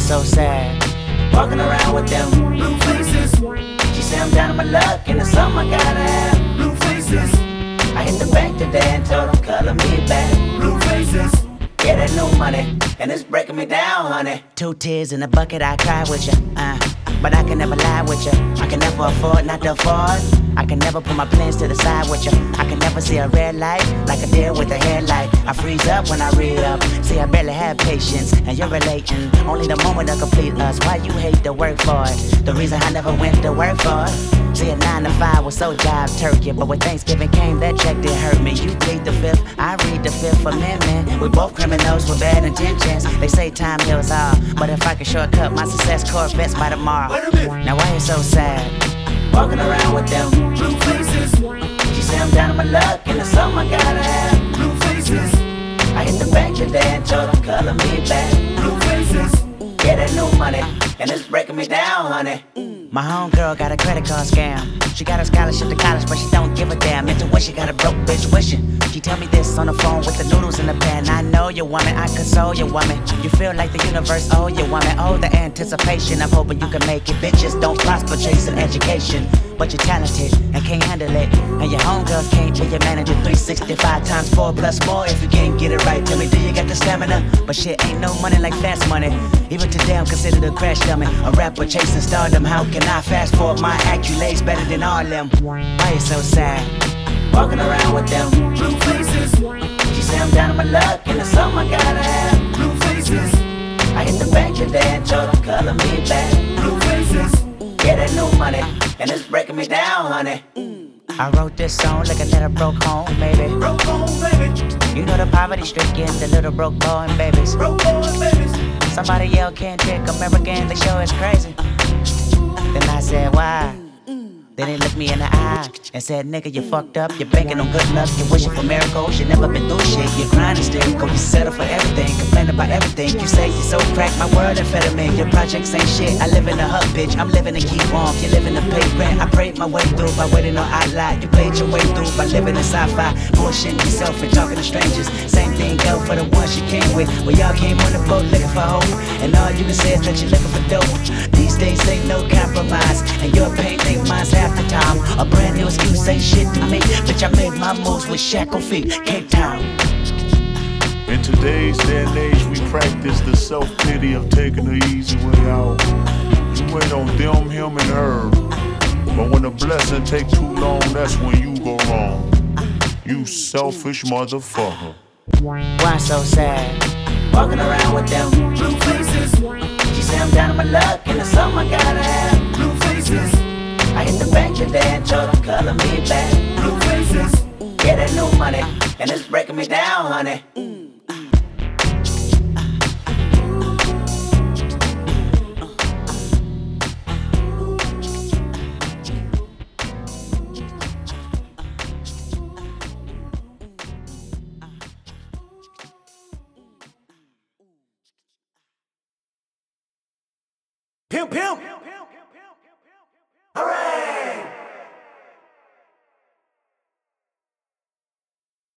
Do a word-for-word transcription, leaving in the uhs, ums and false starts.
so sad. Walking around with them blue faces. She say I'm down on my luck and it's something I gotta have. Blue faces. I hit the bank today and told them color me back. Blue faces. Yeah, that new money and it's breaking me down, honey. Two tears in a bucket, I cry with you. Uh, but I can never lie with you. I can never afford not to afford. I can never put my plans to the side with you. I can never see a red light like a deer with a headlight. I freeze up when I read up. See, I barely have patience, and you're relating. Only the moment to complete us. Why you hate to work for it? The reason I never went to work for it. See, a nine to five was so job turkey, but when Thanksgiving came, that check didn't hurt me. You plead the fifth, I read the Fifth Amendment. We both criminals with bad intentions. They say time heals all, but if I could shortcut my success, Corvettes by tomorrow. Now why you so sad? Walking around with them blue faces. She say I'm down on my luck and it's something I gotta have. Blue faces. I hit the bank today and told them color me back. Blue faces. Yeah, that new money and it's breaking me down, honey. My homegirl got a credit card scam. She got a scholarship to college, but she don't give a damn. Intuition got a broke bitch wishing. She tell me this on the phone with the noodles in the pan. I know you woman, I console you woman. You feel like the universe owe you woman. Oh, the anticipation of hoping you can make it. Bitches don't prosper chasing education, but you're talented and can't handle it. And your homegirls can't be your manager. three sixty-five times four plus more. If you can't get it right, tell me, do you got the stamina? But shit ain't no money like fast money. Even today I'm considered a crash dummy. A rapper chasing stardom. How can I fast forward my accolades better than all them? Why you so sad? Walking around with them blue faces. She say I'm down on my luck and it's something I gotta have. Blue faces. I hit the bank today and told them color me back. Blue faces. Yeah, that new money and it's breaking me down, honey. I wrote this song like a letter broke home, baby. Broke home, baby. You know the poverty stricken, the little broke boy and babies. Broke boy and babies. Somebody yell Kendrick, American, the show is crazy. Then I said, why? Then he looked me in the eye and said, nigga, you fucked up. You're banking on good luck. You're wishing for miracles. You never been through shit. You're grinding still. Go, you settle for everything. Complain about everything. You say you're so cracked. My world amphetamine. Your projects ain't shit. I live in a hub, bitch. I'm living to keep warm. You living to pay rent. I prayed my way through by waiting on I lie. You played your way through by living in sci-fi. Bullshitting yourself and talking to strangers. Same thing go for the ones you came with. Well, y'all came on the boat looking for hope. And all you can say is that you're looking for dope. These days ain't no compromise. And your pain ain't mine's half the time. A brand new excuse ain't shit to me. Bitch, I made my moves with shackled feet. Cape Town. In today's day and age, we practice the self-pity of taking the easy way out. You wait on them, him, and her. But when the blessing take too long, that's when you go wrong. You selfish motherfucker. Why so sad? Walking around with them blue faces. She say I'm down on my luck and it's something I gotta have. Blue faces. I hit the bank today and told them color me back. Blue faces. Yeah, that new money and it's breaking me down, honey. Pimp, pimp.